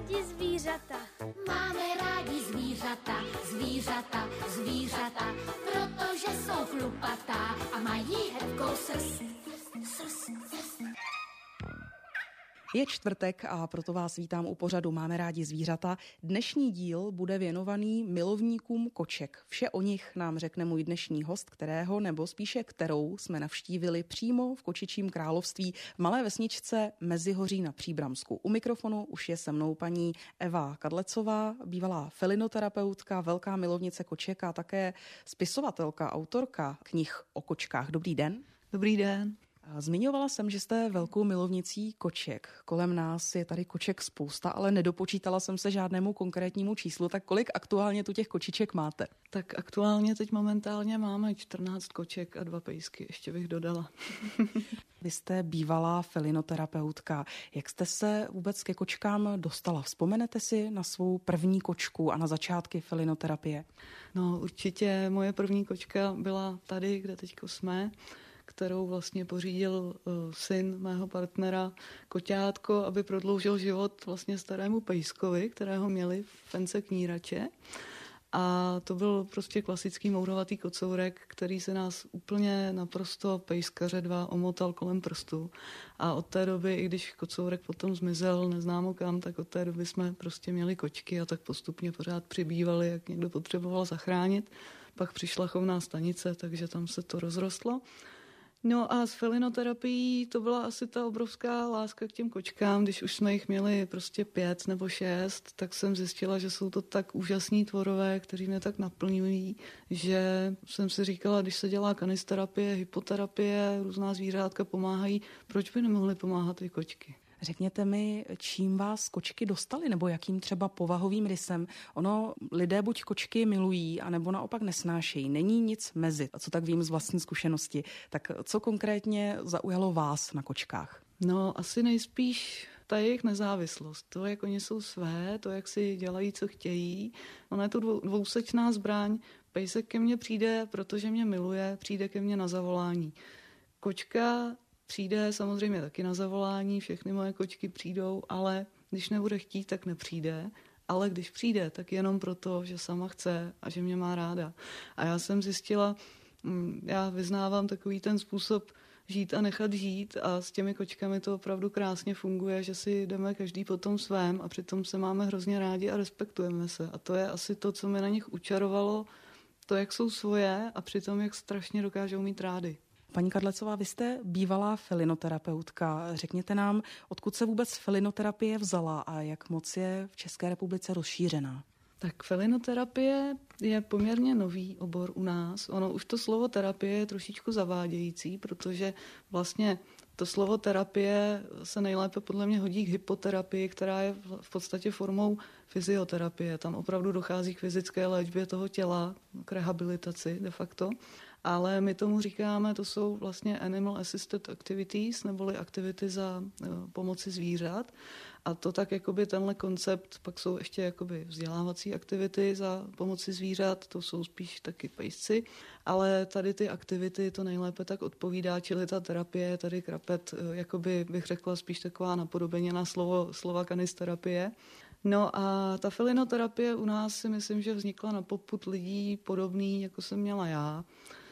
rádi zvířata. Máme rádi zvířata, zvířata, zvířata, protože jsou chlupatá a mají hebkou srst. Je čtvrtek a proto vás vítám u pořadu Máme rádi zvířata. Dnešní díl bude věnovaný milovníkům koček. Vše o nich nám řekne můj dnešní host, kterého nebo spíše kterou jsme navštívili přímo v Kočičím království v malé vesničce Mezihoří na Příbramsku. U mikrofonu už je se mnou paní Eva Kadlecová, bývalá felinoterapeutka, velká milovnice koček a také spisovatelka, autorka knih o kočkách. Dobrý den. Dobrý den. Zmiňovala jsem, že jste velkou milovnicí koček. Kolem nás je tady koček spousta, ale nedopočítala jsem se žádnému konkrétnímu číslu. Tak kolik aktuálně tu těch kočiček máte? Tak aktuálně teď momentálně máme 14 koček a 2 pejsky, ještě bych dodala. Vy jste bývalá felinoterapeutka. Jak jste se vůbec ke kočkám dostala? Vzpomenete si na svou první kočku a na začátky felinoterapie? No určitě moje první kočka byla tady, kde teďko jsme, kterou vlastně pořídil syn mého partnera, koťátko, aby prodloužil život vlastně starému pejskovi, kterého měli v fence knírače. A to byl prostě klasický mourovatý kocourek, který se nás úplně naprosto pejskaře dva omotal kolem prstu. A od té doby, i když kocourek potom zmizel neznámo kam, tak od té doby jsme prostě měli kočky a tak postupně pořád přibývali, jak někdo potřeboval zachránit. Pak přišla chovná stanice, takže tam se to rozrostlo. No a s felinoterapií to byla asi ta obrovská láska k těm kočkám. Když už jsme jich měli prostě 5 nebo 6, tak jsem zjistila, že jsou to tak úžasní tvorové, kteří mě tak naplňují, že jsem si říkala, když se dělá kanisterapie, hypoterapie, různá zvířátka pomáhají, proč by nemohly pomáhat i kočky? Řekněte mi, čím vás kočky dostaly, nebo jakým třeba povahovým rysem? Ono, lidé buď kočky milují, anebo naopak nesnášejí. Není nic mezi, co tak vím z vlastní zkušenosti. Tak co konkrétně zaujalo vás na kočkách? No, asi nejspíš ta jejich nezávislost. To, jak oni jsou své, to, jak si dělají, co chtějí. Ona je to dvousečná zbraň. Pejsek ke mně přijde, protože mě miluje, přijde ke mně na zavolání. Kočka přijde samozřejmě taky na zavolání, všechny moje kočky přijdou, ale když nebude chtít, tak nepřijde. Ale když přijde, tak jenom proto, že sama chce a že mě má ráda. A já jsem zjistila, já vyznávám takový ten způsob žít a nechat žít a s těmi kočkami to opravdu krásně funguje, že si jdeme každý po tom svém a přitom se máme hrozně rádi a respektujeme se. A to je asi to, co mi na nich učarovalo, to, jak jsou svoje a přitom, jak strašně dokážou mít rády. Paní Kadlecová, vy jste bývalá felinoterapeutka. Řekněte nám, odkud se vůbec felinoterapie vzala a jak moc je v České republice rozšířená? Tak felinoterapie je poměrně nový obor u nás. Ono už to slovo terapie je trošičku zavádějící, protože vlastně to slovo terapie se nejlépe podle mě hodí k hypoterapii, která je v podstatě formou fyzioterapie. Tam opravdu dochází k fyzické léčbě toho těla, k rehabilitaci de facto. Ale my tomu říkáme, to jsou vlastně animal assisted activities, neboli aktivity za pomoci zvířat. A to tak jakoby tenhle koncept, pak jsou ještě jakoby vzdělávací aktivity za pomoci zvířat, to jsou spíš taky pejsci, ale tady ty aktivity to nejlépe tak odpovídá, čili ta terapie, tady krapet, jakoby bych řekla spíš taková napodobeněná slova kanisterapie. No a ta felinoterapie u nás si myslím, že vznikla na popud lidí podobný, jako jsem měla já.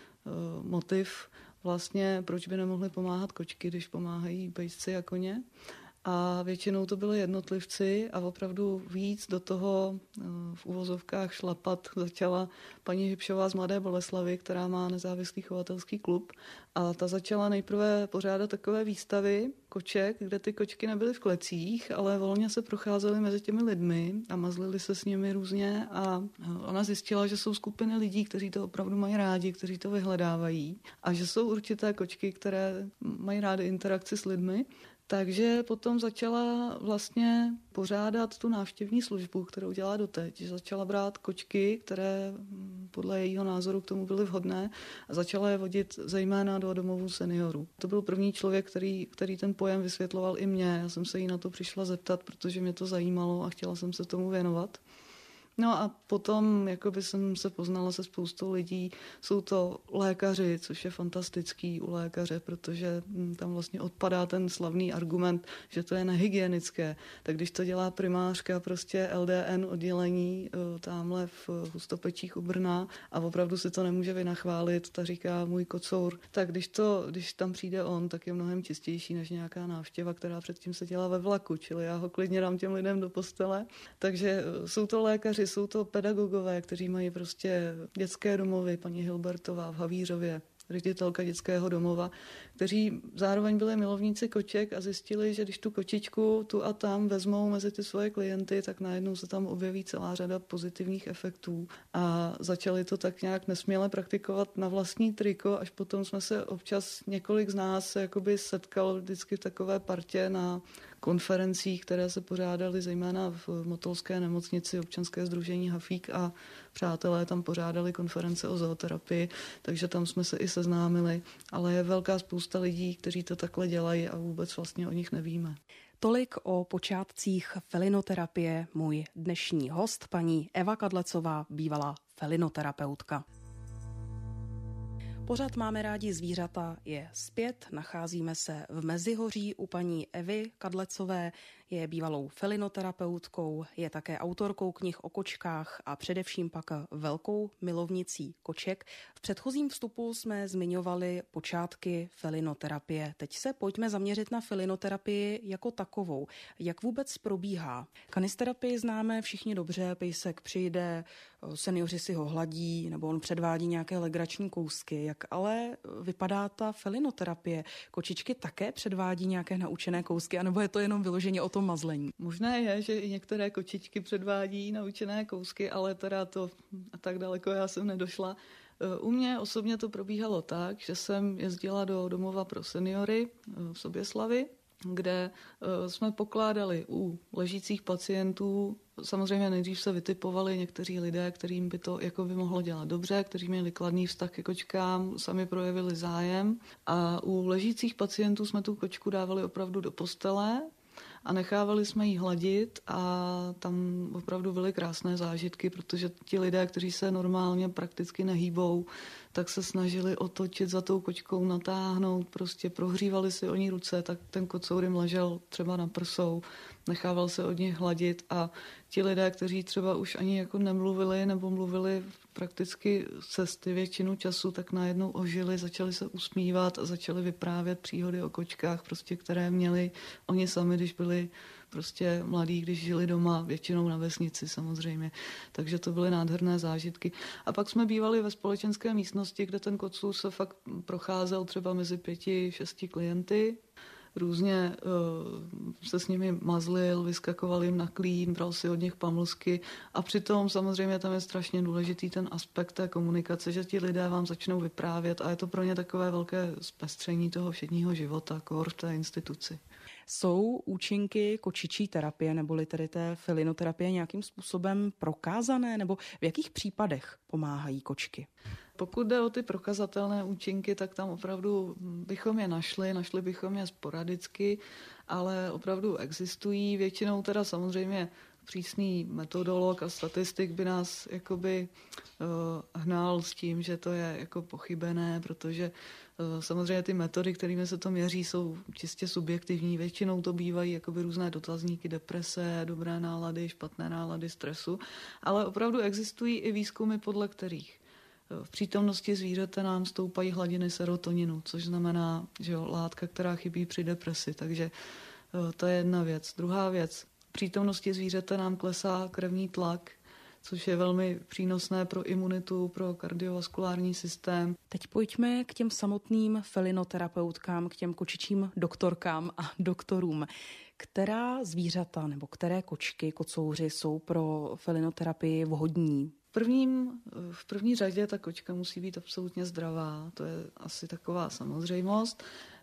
Motiv vlastně, proč by nemohly pomáhat kočky, když pomáhají pejsci a koně. A většinou to byly jednotlivci a opravdu víc do toho v uvozovkách šlapat začala paní Hybšová z Mladé Boleslavi, která má nezávislý chovatelský klub. A ta začala nejprve pořádat takové výstavy koček, kde ty kočky nebyly v klecích, ale volně se procházely mezi těmi lidmi a mazlili se s nimi různě a ona zjistila, že jsou skupiny lidí, kteří to opravdu mají rádi, kteří to vyhledávají a že jsou určité kočky, které mají rády interakci s lidmi. Takže potom začala vlastně pořádat tu návštěvní službu, kterou dělá doteď. Začala brát kočky, které podle jejího názoru k tomu byly vhodné a začala je vodit zejména do domovů seniorů. To byl první člověk, který ten pojem vysvětloval i mně. Já jsem se jí na to přišla zeptat, protože mě to zajímalo a chtěla jsem se tomu věnovat. No a potom jakoby jsem se poznala se spoustou lidí. Jsou to lékaři, což je fantastický u lékaře, protože tam vlastně odpadá ten slavný argument, že to je nehygienické. Tak když to dělá primářka prostě LDN oddělení tamhle v Hustopečích u Brna a opravdu si to nemůže vynachválit, ta říká můj kocour, tak když tam přijde on, tak je mnohem čistější než nějaká návštěva, která předtím se dělá ve vlaku, čili já ho klidně dám těm lidem do postele. Takže jsou to lékaři, jsou to pedagogové, kteří mají prostě dětské domovy, paní Hilbertová v Havířově, ředitelka dětského domova, kteří zároveň byli milovníci koček a zjistili, že když tu kočičku tu a tam vezmou mezi ty svoje klienty, tak najednou se tam objeví celá řada pozitivních efektů a začali to tak nějak nesměle praktikovat na vlastní triko, až potom jsme se občas, několik z nás se jakoby setkal vždycky v takové partě na konferencích, které se pořádaly zejména v Motolské nemocnici, občanské sdružení Hafík a přátelé tam pořádali konference o zooterapii, takže tam jsme se i seznámili, ale je velká spousta lidí, kteří to takhle dělají a vůbec vlastně o nich nevíme. Tolik o počátcích felinoterapie můj dnešní host, paní Eva Kadlecová, bývalá felinoterapeutka. Pořad Máme rádi zvířata je zpět, nacházíme se v Mezihoří u paní Evy Kadlecové, je bývalou felinoterapeutkou, je také autorkou knih o kočkách a především pak velkou milovnicí koček. V předchozím vstupu jsme zmiňovali počátky felinoterapie. Teď se pojďme zaměřit na felinoterapii jako takovou. Jak vůbec probíhá? Kanisterapii známe všichni dobře, pejsek přijde, seniori si ho hladí, nebo on předvádí nějaké legrační kousky. Jak ale vypadá ta felinoterapie? Kočičky také předvádí nějaké naučené kousky, anebo je to jenom vyloženě o tom mazlení? Možné je, že i některé kočičky předvádí naučené kousky, ale teda to a tak daleko já jsem nedošla. U mě osobně to probíhalo tak, že jsem jezdila do domova pro seniory v Soběslavi, kde jsme pokládali u ležících pacientů, samozřejmě nejdřív se vytipovali někteří lidé, kterým by to jako by mohlo dělat dobře, kteří měli kladný vztah ke kočkám, sami projevili zájem a u ležících pacientů jsme tu kočku dávali opravdu do postele a nechávali jsme jí hladit a tam opravdu byly krásné zážitky, protože ti lidé, kteří se normálně prakticky nehýbou, tak se snažili otočit za tou kočkou, natáhnout, prostě prohřívali si o ní ruce, tak ten kocour jim ležel třeba na prsou, nechával se od nich hladit a ti lidé, kteří třeba už ani jako nemluvili nebo mluvili prakticky cesty většinu času, tak najednou ožili, začali se usmívat a začali vyprávět příhody o kočkách, prostě, které měli oni sami, když byli prostě mladí, když žili doma, většinou na vesnici samozřejmě. Takže to byly nádherné zážitky. A pak jsme bývali ve společenské místnosti, kde ten kocour se fakt procházel třeba mezi 5-6 klienty. Různě se s nimi mazlil, vyskakoval jim na klín, bral si od nich pamlsky a přitom samozřejmě tam je strašně důležitý ten aspekt té komunikace, že ti lidé vám začnou vyprávět a je to pro ně takové velké zpestření toho všedního života, kor v té instituci. Jsou účinky kočičí terapie neboli tedy té felinoterapie nějakým způsobem prokázané nebo v jakých případech pomáhají kočky? Pokud jde o ty prokazatelné účinky, tak tam opravdu bychom je našli bychom je sporadicky, ale opravdu existují. Většinou teda samozřejmě přísný metodolog a statistik by nás jakoby hnal s tím, že to je jako pochybené, protože samozřejmě ty metody, kterými se to měří, jsou čistě subjektivní. Většinou to bývají jakoby různé dotazníky deprese, dobré nálady, špatné nálady, stresu, ale opravdu existují i výzkumy, podle kterých v přítomnosti zvířete nám stoupají hladiny serotoninu, což znamená, že látka, která chybí při depresi. Takže to je jedna věc. Druhá věc, v přítomnosti zvířete nám klesá krevní tlak, což je velmi přínosné pro imunitu, pro kardiovaskulární systém. Teď pojďme k těm samotným felinoterapeutkám, k těm kočičím doktorkám a doktorům. Která zvířata nebo které kočky, kocouři jsou pro felinoterapii vhodní? V první řadě ta kočka musí být absolutně zdravá, to je asi taková samozřejmost.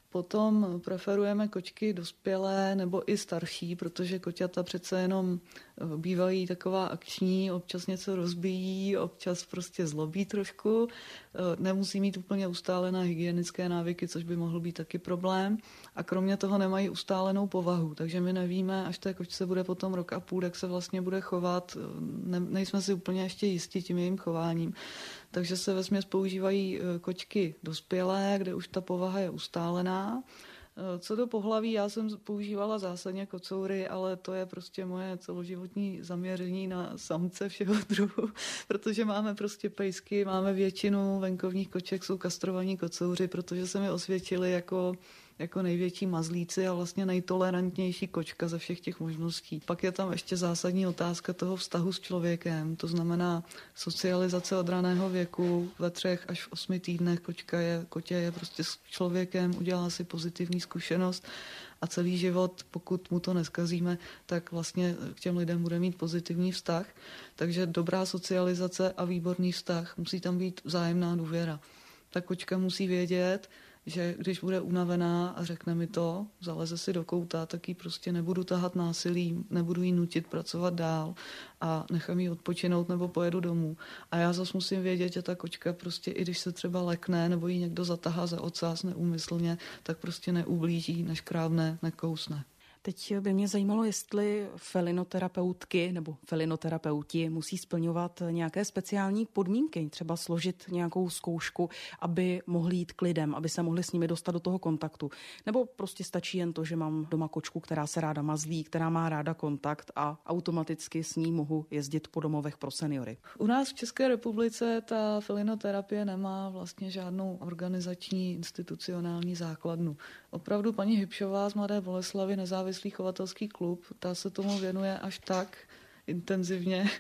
Potom preferujeme kočky dospělé nebo i starší, protože koťata přece jenom bývají taková akční, občas něco rozbijí, občas prostě zlobí trošku. Nemusí mít úplně ustálené hygienické návyky, což by mohl být taky problém. A kromě toho nemají ustálenou povahu, takže my nevíme, až té kočce bude potom rok a půl, jak se vlastně bude chovat. Nejsme si úplně ještě jistí tím jejím chováním. Takže se vesměs používají kočky dospělé, kde už ta povaha je ustálená. Co do pohlaví, já jsem používala zásadně kocoury, ale to je prostě moje celoživotní zaměření na samce všeho druhu, protože máme prostě pejsky, máme většinu venkovních koček, jsou kastrovaní kocouři, protože se mi osvědčili jako největší mazlíci a vlastně nejtolerantnější kočka ze všech těch možností. Pak je tam ještě zásadní otázka toho vztahu s člověkem, to znamená socializace od raného věku. Ve 3 až v 8 týdnech kotě je prostě s člověkem, udělá si pozitivní zkušenost a celý život, pokud mu to neskazíme, tak vlastně k těm lidem bude mít pozitivní vztah. Takže dobrá socializace a výborný vztah. Musí tam být vzájemná důvěra. Ta kočka musí vědět, že když bude unavená a řekne mi to, zaleze si do kouta, tak ji prostě nebudu tahat násilím, nebudu jí nutit pracovat dál a nechám ji odpočinout nebo pojedu domů. A já zase musím vědět, že ta kočka prostě, i když se třeba lekne nebo ji někdo zatahá za ocas neúmyslně, tak prostě neublíží, neškrábne, nekousne. Teď by mě zajímalo, jestli felinoterapeutky nebo felinoterapeuti musí splňovat nějaké speciální podmínky, třeba složit nějakou zkoušku, aby mohli jít k lidem, aby se mohli s nimi dostat do toho kontaktu. Nebo prostě stačí jen to, že mám doma kočku, která se ráda mazlí, která má ráda kontakt a automaticky s ní mohu jezdit po domovech pro seniory. U nás v České republice ta felinoterapie nemá vlastně žádnou organizační institucionální základnu. Opravdu paní Hybšová z Mladé Boleslavi, nezávislý chovatelský klub, ta se tomu věnuje až tak intenzivně,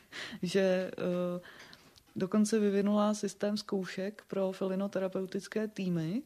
že dokonce vyvinula systém zkoušek pro felinoterapeutické týmy,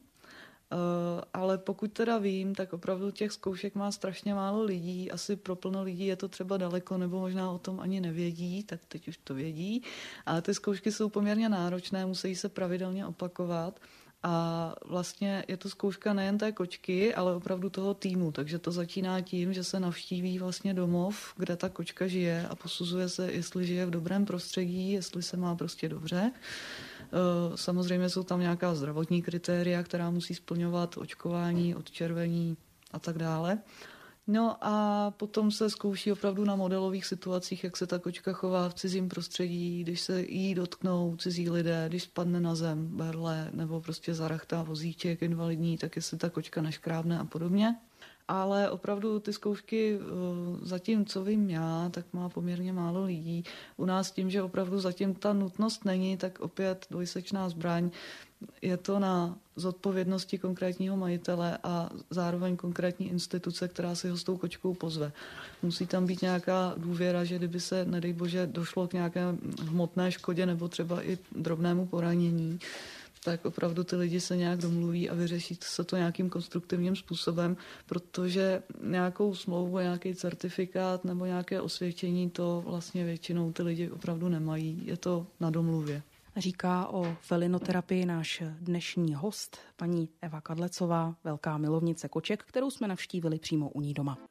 ale pokud teda vím, tak opravdu těch zkoušek má strašně málo lidí, asi pro plno lidí je to třeba daleko, nebo možná o tom ani nevědí, tak teď už to vědí, ale ty zkoušky jsou poměrně náročné, musí se pravidelně opakovat. A vlastně je to zkouška nejen té kočky, ale opravdu toho týmu. Takže to začíná tím, že se navštíví vlastně domov, kde ta kočka žije a posuzuje se, jestli žije v dobrém prostředí, jestli se má prostě dobře. Samozřejmě jsou tam nějaká zdravotní kritéria, která musí splňovat očkování, odčervení a tak dále. No a potom se zkouší opravdu na modelových situacích, jak se ta kočka chová v cizím prostředí, když se jí dotknou cizí lidé, když spadne na zem berle nebo prostě zarachtá vozíček invalidní, tak jestli ta kočka neškrábne a podobně. Ale opravdu ty zkoušky zatím, co vím já, tak má poměrně málo lidí. U nás tím, že opravdu zatím ta nutnost není, tak opět dvojsečná zbraň. Je to na zodpovědnosti konkrétního majitele a zároveň konkrétní instituce, která si ho s tou kočkou pozve. Musí tam být nějaká důvěra, že kdyby se, nedej bože, došlo k nějaké hmotné škodě nebo třeba i drobnému poranění, tak opravdu ty lidi se nějak domluví a vyřeší se to nějakým konstruktivním způsobem, protože nějakou smlouvu, nějaký certifikát nebo nějaké osvědčení to vlastně většinou ty lidi opravdu nemají. Je to na domluvě. Říká o felinoterapii náš dnešní host, paní Eva Kadlecová, velká milovnice koček, kterou jsme navštívili přímo u ní doma.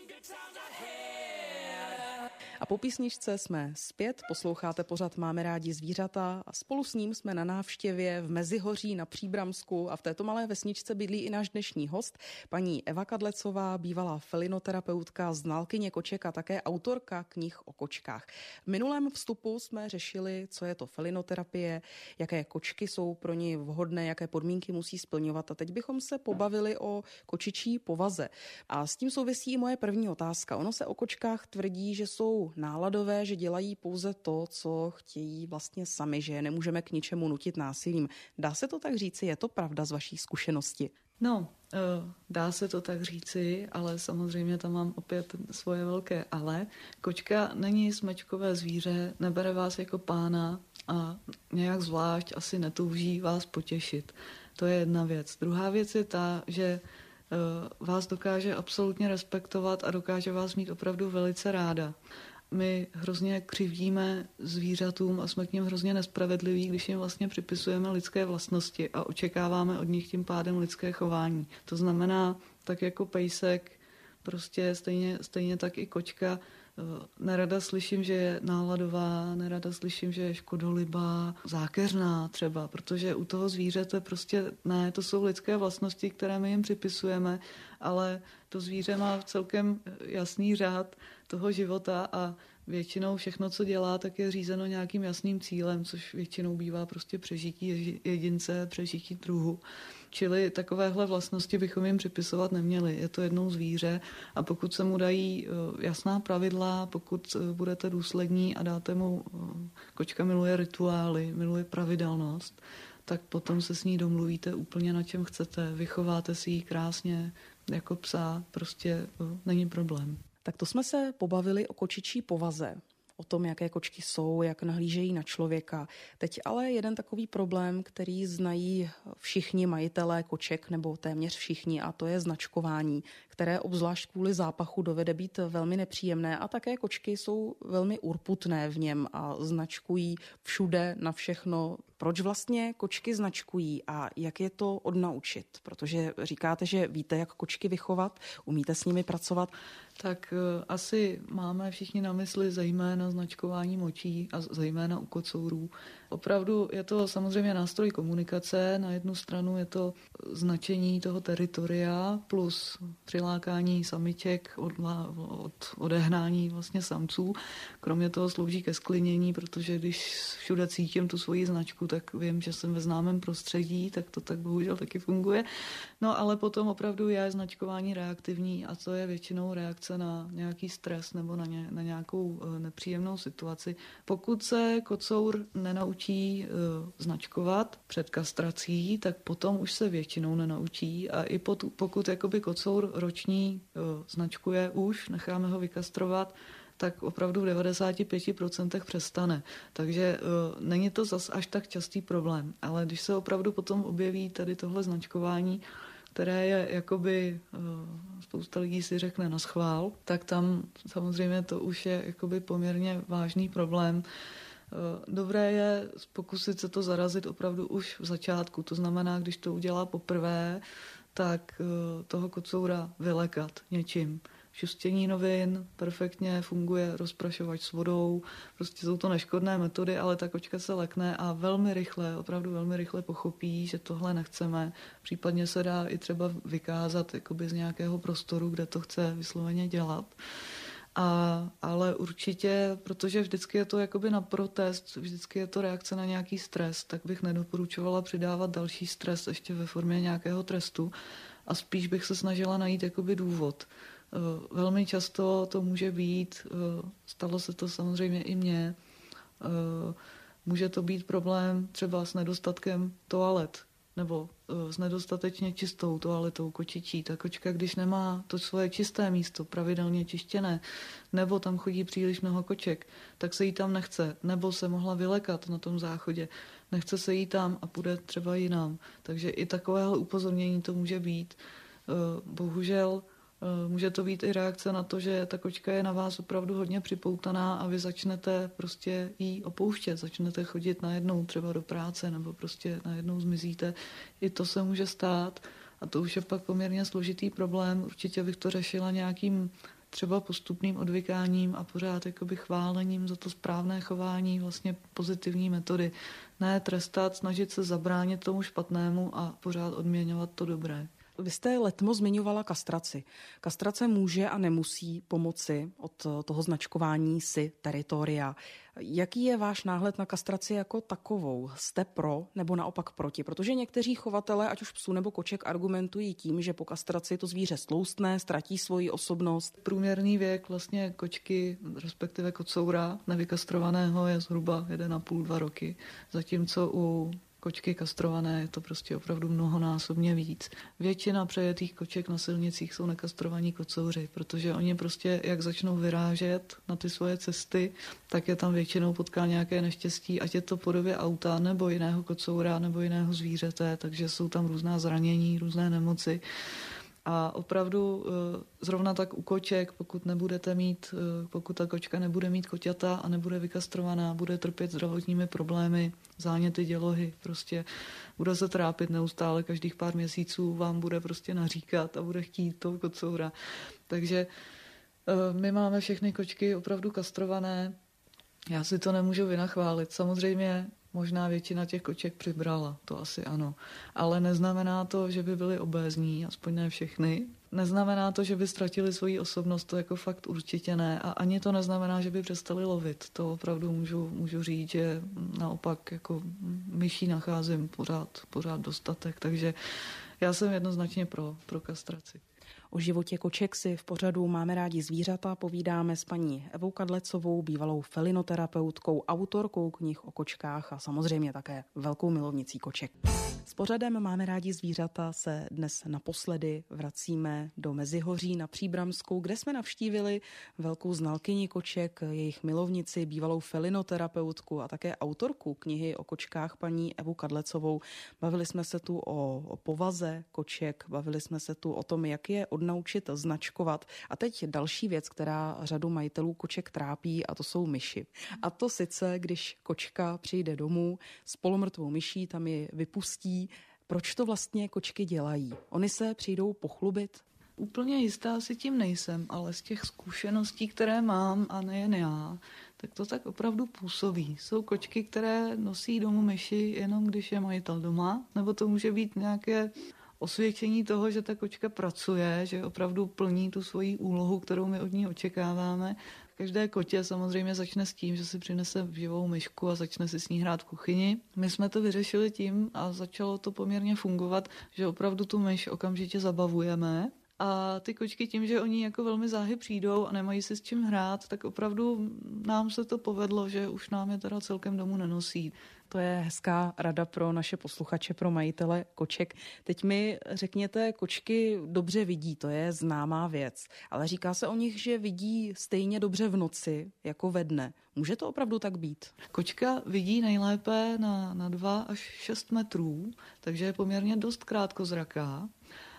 A po písničce jsme zpět, posloucháte pořad Máme rádi zvířata a spolu s ním jsme na návštěvě v Mezihoří na Příbramsku a v této malé vesničce bydlí i náš dnešní host, paní Eva Kadlecová, bývalá felinoterapeutka, znalkyně koček a také autorka knih o kočkách. V minulém vstupu jsme řešili, co je to felinoterapie, jaké kočky jsou pro ní vhodné, jaké podmínky musí splňovat a teď bychom se pobavili o kočičí povaze. A s tím souvisí i moje první otázka. Ono se o kočkách tvrdí, že jsou náladové, že dělají pouze to, co chtějí vlastně sami, že je nemůžeme k ničemu nutit násilím. Dá se to tak říci? Je to pravda z vaší zkušenosti? No, dá se to tak říci, ale samozřejmě tam mám opět svoje velké ale. Kočka není smečkové zvíře, nebere vás jako pána a nějak zvlášť asi netouží vás potěšit. To je jedna věc. Druhá věc je ta, že vás dokáže absolutně respektovat a dokáže vás mít opravdu velice ráda. my hrozně křivdíme zvířatům a jsme k nim hrozně nespravedliví, když jim vlastně připisujeme lidské vlastnosti a očekáváme od nich tím pádem lidské chování. To znamená, tak jako pejsek, prostě stejně tak i kočka. Nerada slyším, že je náladová, nerada slyším, že je škodolibá, zákeřná třeba, protože u toho zvířete prostě ne, to jsou lidské vlastnosti, které my jim připisujeme, ale to zvíře má celkem jasný řád toho života a většinou všechno, co dělá, tak je řízeno nějakým jasným cílem, což většinou bývá prostě přežití jedince, přežití druhu. Čili takovéhle vlastnosti bychom jim připisovat neměli. Je to jednou zvíře a pokud se mu dají jasná pravidla, pokud budete důslední a dáte mu, kočka miluje rituály, miluje pravidelnost, tak potom se s ní domluvíte úplně na čem chcete, vychováte si ji krásně jako psa, prostě není problém. Tak to jsme se pobavili o kočičí povaze, o tom, jaké kočky jsou, jak nahlížejí na člověka. Teď ale jeden takový problém, který znají všichni majitelé koček, nebo téměř všichni, a to je značkování, které obzvlášť kvůli zápachu dovede být velmi nepříjemné a také kočky jsou velmi urputné v něm a značkují všude na všechno. Proč vlastně kočky značkují a jak je to odnaučit? Protože říkáte, že víte, jak kočky vychovat, umíte s nimi pracovat. Tak asi máme všichni na mysli zejména značkování močí a zejména u kocourů. Opravdu je to samozřejmě nástroj komunikace. Na jednu stranu je to značení toho teritoria plus přilákání samiček od odehnání vlastně samců. Kromě toho slouží ke sklinění, protože když všude cítím tu svoji značku, tak vím, že jsem ve známém prostředí, tak to tak bohužel taky funguje. No ale potom opravdu je značkování reaktivní a to je většinou reakce na nějaký stres nebo na nějakou nepříjemnou situaci. Pokud se kocour nenaučí značkovat před kastrací, tak potom už se většinou nenaučí a i pokud jakoby kocour roční značkuje už, necháme ho vykastrovat, tak opravdu v 95% přestane. Takže není to zas až tak častý problém. Ale když se opravdu potom objeví tady tohle značkování, které je jakoby, spousta lidí si řekne naschvál, tak tam samozřejmě to už je jakoby poměrně vážný problém. Dobré je pokusit se to zarazit opravdu už v začátku. To znamená, když to udělá poprvé, tak toho kocoura vylekat něčím. Šustění novin, perfektně funguje rozprašovač s vodou, prostě jsou to neškodné metody, ale ta kočka se lekne a velmi rychle, opravdu velmi rychle pochopí, že tohle nechceme. Případně se dá i třeba vykázat jakoby z nějakého prostoru, kde to chce vysloveně dělat. Ale určitě, protože vždycky je to jakoby na protest, vždycky je to reakce na nějaký stres, tak bych nedoporučovala přidávat další stres ještě ve formě nějakého trestu a spíš bych se snažila najít jakoby důvod. Velmi často to může být, stalo se to samozřejmě i mně, může to být problém třeba s nedostatkem toalet nebo s nedostatečně čistou toaletou kočičí. Ta kočka, když nemá to svoje čisté místo, pravidelně čištěné, nebo tam chodí příliš mnoho koček, tak se jí tam nechce, nebo se mohla vylekat na tom záchodě. Nechce se jí tam a půjde třeba jinam. Takže i takovéhle upozornění to může být. Bohužel může to být i reakce na to, že ta kočka je na vás opravdu hodně připoutaná a vy začnete prostě jí opouštět, začnete chodit najednou třeba do práce nebo prostě najednou zmizíte. I to se může stát a to už je pak poměrně složitý problém. Určitě bych to řešila nějakým třeba postupným odvykáním a pořád jakoby chválením za to správné chování, vlastně pozitivní metody. Ne trestat, snažit se zabránit tomu špatnému a pořád odměňovat to dobré. Vy jste letmo zmiňovala kastraci. Kastrace může a nemusí pomoci od toho značkování si teritoria. Jaký je váš náhled na kastraci jako takovou? Jste pro nebo naopak proti? Protože někteří chovatelé, ať už psů nebo koček, argumentují tím, že po kastraci to zvíře stloustne, ztratí svoji osobnost. Průměrný věk vlastně kočky, respektive kocoura nevykastrovaného je zhruba 1,5–2 roky, zatímco u kočky kastrované je to prostě opravdu mnohonásobně víc. Většina přejetých koček na silnicích jsou nekastrovaní kocouři, protože oni prostě, jak začnou vyrážet na ty svoje cesty, tak je tam většinou potká nějaké neštěstí, ať je to v podobě auta, nebo jiného kocoura, nebo jiného zvířete, takže jsou tam různá zranění, různé nemoci. A opravdu zrovna tak u koček, pokud ta kočka nebude mít koťata a nebude vykastrovaná, bude trpět zdravotními problémy, záněty dělohy, prostě bude se trápit neustále, každých pár měsíců vám bude prostě naříkat a bude chtít toho kocoura. Takže my máme všechny kočky opravdu kastrované. Já si to nemůžu vynachválit. Samozřejmě možná většina těch koček přibrala, to asi ano. Ale neznamená to, že by byly obézní, aspoň ne všechny. Neznamená to, že by ztratili svoji osobnost, to jako fakt určitě ne. A ani to neznamená, že by přestali lovit. To opravdu můžu říct, že naopak jako myší nacházím pořád dostatek. Takže já jsem jednoznačně pro kastraci. O životě koček si v pořadu Máme rádi zvířata povídáme s paní Evou Kadlecovou, bývalou felinoterapeutkou, autorkou knih o kočkách a samozřejmě také velkou milovnicí koček. S pořadem Máme rádi zvířata se dnes naposledy vracíme do Mezihoří na Příbramskou, kde jsme navštívili velkou znalkyni koček, jejich milovnici, bývalou felinoterapeutku a také autorku knihy o kočkách paní Evu Kadlecovou. Bavili jsme se tu o povaze koček, bavili jsme se tu o tom, jak je odnaučit značkovat. A teď další věc, která řadu majitelů koček trápí, a to jsou myši. A to sice, když kočka přijde domů s polomrtvou myší, tam ji vypustí. Proč to vlastně kočky dělají? Oni se přijdou pochlubit? Úplně jistá si tím nejsem, ale z těch zkušeností, které mám, a nejen já, tak to tak opravdu působí. Jsou kočky, které nosí domů myši jenom když je majitel doma, nebo to může být nějaké osvědčení toho, že ta kočka pracuje, že opravdu plní tu svoji úlohu, kterou my od ní očekáváme. Každé kotě samozřejmě začne s tím, že si přinese živou myšku a začne si s ní hrát v kuchyni. My jsme to vyřešili tím a začalo to poměrně fungovat, že opravdu tu myš okamžitě zabavujeme. A ty kočky tím, že oni jako velmi záhy přijdou a nemají si s čím hrát, tak opravdu nám se to povedlo, že už nám je teda celkem domů nenosí. To je hezká rada pro naše posluchače, pro majitele koček. Teď mi řekněte, kočky dobře vidí, to je známá věc, ale říká se o nich, že vidí stejně dobře v noci jako ve dne. Může to opravdu tak být? Kočka vidí nejlépe na 2 až 6 metrů, takže je poměrně dost krátkozraká.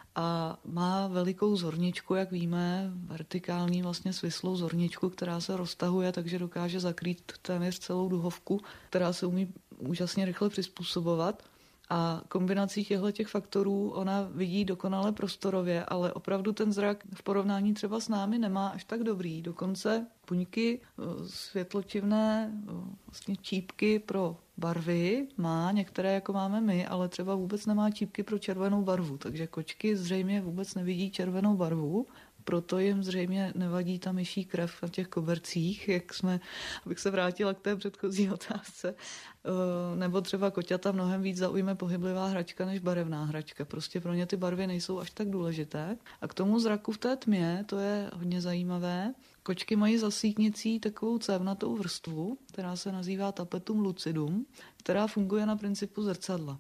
A má velikou zorničku, jak víme, vertikální vlastně svislou zorničku, která se roztahuje, takže dokáže zakrýt téměř celou duhovku, která se umí úžasně rychle přizpůsobovat. A kombinací těchto faktorů ona vidí dokonale prostorově, ale opravdu ten zrak v porovnání třeba s námi nemá až tak dobrý. Dokonce buňky světločivné, vlastně čípky pro barvy má, některé jako máme my, ale třeba vůbec nemá čípky pro červenou barvu, takže kočky zřejmě vůbec nevidí červenou barvu. Proto jim zřejmě nevadí ta myší krev na těch kobercích, abych se vrátila k té předchozí otázce. Nebo třeba koťata mnohem víc zaujme pohyblivá hračka než barevná hračka. Prostě pro ně ty barvy nejsou až tak důležité. A k tomu zraku v té tmě, to je hodně zajímavé. Kočky mají za sítnicí takovou cévnatou vrstvu, která se nazývá tapetum lucidum, která funguje na principu zrcadla.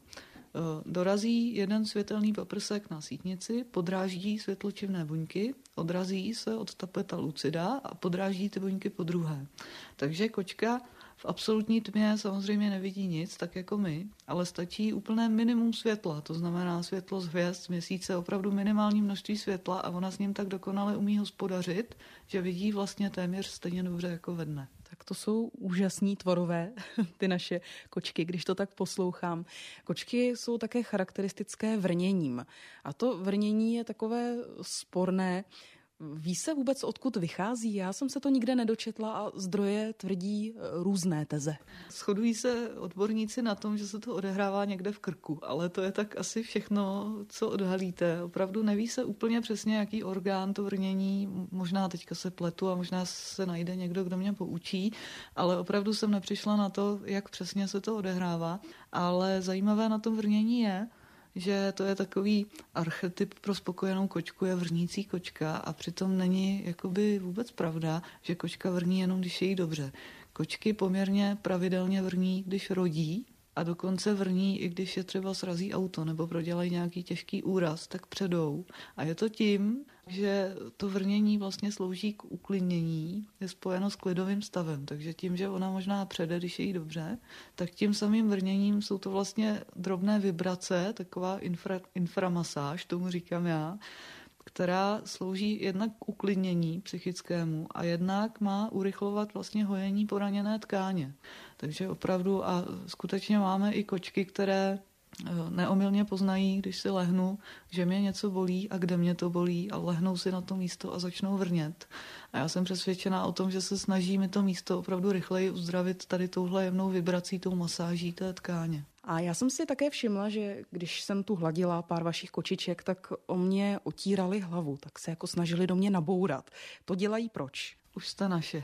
Dorazí jeden světelný paprsek na sítnici, podráždí světločivné buňky, odrazí se od tapeta lucida a podráždí ty buňky po druhé. Takže kočka v absolutní tmě samozřejmě nevidí nic, tak jako my, ale stačí úplné minimum světla, to znamená světlo z hvězd, z měsíce, opravdu minimální množství světla a ona s ním tak dokonale umí hospodařit, že vidí vlastně téměř stejně dobře jako ve dne. Tak to jsou úžasní tvorové, ty naše kočky, když to tak poslouchám. Kočky jsou také charakteristické vrněním. A to vrnění je takové sporné. Ví se vůbec, odkud vychází? Já jsem se to nikde nedočetla a zdroje tvrdí různé teze. Shodují se odborníci na tom, že se to odehrává někde v krku, ale to je tak asi všechno, co odhalíte. Opravdu neví se úplně přesně, jaký orgán to vrnění, možná teďka se pletu a možná se najde někdo, kdo mě poučí, ale opravdu jsem nepřišla na to, jak přesně se to odehrává. Ale zajímavé na tom vrnění je, že to je takový archetyp pro spokojenou kočku, je vrnící kočka a přitom není jakoby vůbec pravda, že kočka vrní jenom, když je jí dobře. Kočky poměrně pravidelně vrní, když rodí a dokonce vrní, i když je třeba srazí auto nebo prodělají nějaký těžký úraz, tak předou. A je to tím, že to vrnění vlastně slouží k uklidnění, je spojeno s klidovým stavem. Takže tím, že ona možná přede, když je jí dobře, tak tím samým vrněním jsou to vlastně drobné vibrace, taková inframasáž, tomu říkám já, která slouží jednak k uklidnění psychickému a jednak má urychlovat vlastně hojení poraněné tkáně. Takže opravdu a skutečně máme i kočky, které neomylně poznají, když si lehnu, že mě něco bolí a kde mě to bolí a lehnou si na to místo a začnou vrnět. A já jsem přesvědčená o tom, že se snaží mi to místo opravdu rychleji uzdravit tady touhle jemnou vibrací, tou masáží té tkáně. A já jsem si také všimla, že když jsem tu hladila pár vašich kočiček, tak o mě otírali hlavu, tak se jako snažili do mě nabourat. To dělají proč? Už jste naše.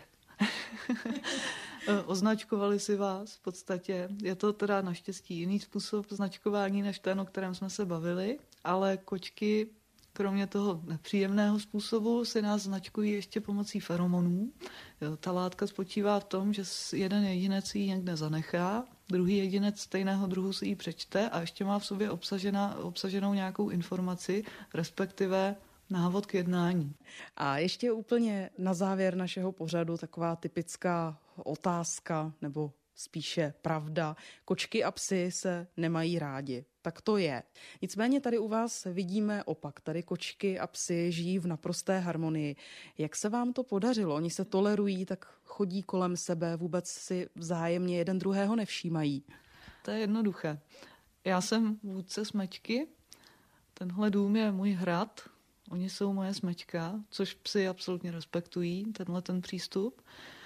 Označkovali si vás v podstatě. Je to teda naštěstí jiný způsob značkování, než ten, o kterém jsme se bavili, ale kočky, kromě toho nepříjemného způsobu, si nás značkují ještě pomocí feromonů. Ta látka spočívá v tom, že jeden jedinec ji někde zanechá, druhý jedinec stejného druhu si ji přečte a ještě má v sobě obsaženou nějakou informaci, respektive návod k jednání. A ještě úplně na závěr našeho pořadu taková typická otázka, nebo spíše pravda. Kočky a psy se nemají rádi. Tak to je. Nicméně tady u vás vidíme opak. Tady kočky a psy žijí v naprosté harmonii. Jak se vám to podařilo? Oni se tolerují, tak chodí kolem sebe, vůbec si vzájemně jeden druhého nevšímají. To je jednoduché. Já jsem vůdce smečky. Tenhle dům je můj hrad. Oni jsou moje smečka, což psi absolutně respektují, ten přístup.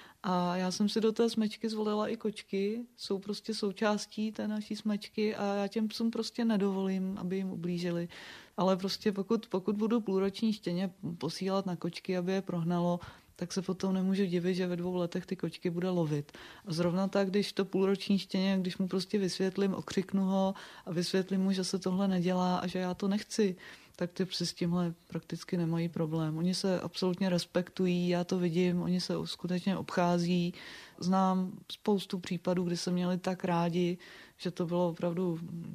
A já jsem si do té smečky zvolila i kočky, jsou prostě součástí té naší smečky a já těm psům prostě nedovolím, aby jim ublížili. Ale prostě pokud budu půlroční štěně posílat na kočky, aby je prohnalo, tak se potom nemůžu divit, že ve 2 letech ty kočky bude lovit. A zrovna tak, když to půlroční štěně, když mu prostě vysvětlím, okřiknu ho a vysvětlím mu, že se tohle nedělá a že já to nechci, tak ty psi s tímhle prakticky nemají problém. Oni se absolutně respektují, já to vidím, oni se skutečně obchází. Znám spoustu případů, kdy se měli tak rádi, že to bylo opravdu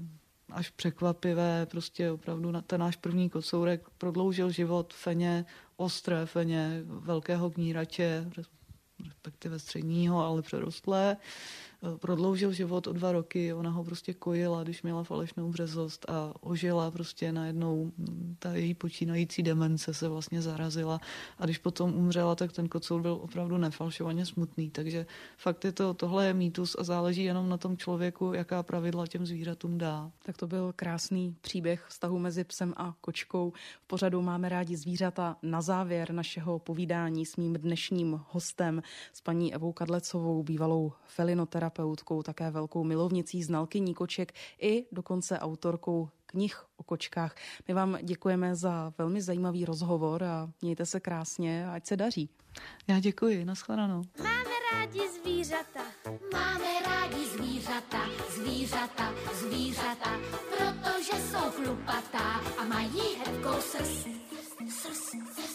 až překvapivé. Prostě opravdu ten náš první kocourek prodloužil život feně, ostré feně, velkého knírače, respektive středního, ale přerostlé. Prodloužil život o 2 roky, ona ho prostě kojila, když měla falešnou březost a ožila prostě najednou, ta její počínající demence se vlastně zarazila a když potom umřela, tak ten kocour byl opravdu nefalšovaně smutný, takže fakt tohle je mýtus a záleží jenom na tom člověku, jaká pravidla těm zvířatům dá. Tak to byl krásný příběh vztahu mezi psem a kočkou. V pořadu Máme rádi zvířata. Na závěr našeho povídání s mým dnešním hostem, s paní Evou Kadlecovou, bývalou felinoterapeutkou, také velkou milovnicí, znalkyní koček i dokonce autorkou knih o kočkách. My vám děkujeme za velmi zajímavý rozhovor a mějte se krásně a ať se daří. Já děkuji, nashledanou. Máme rádi zvířata. Máme rádi zvířata, zvířata, zvířata, protože jsou chlupatá a mají hebkou srst.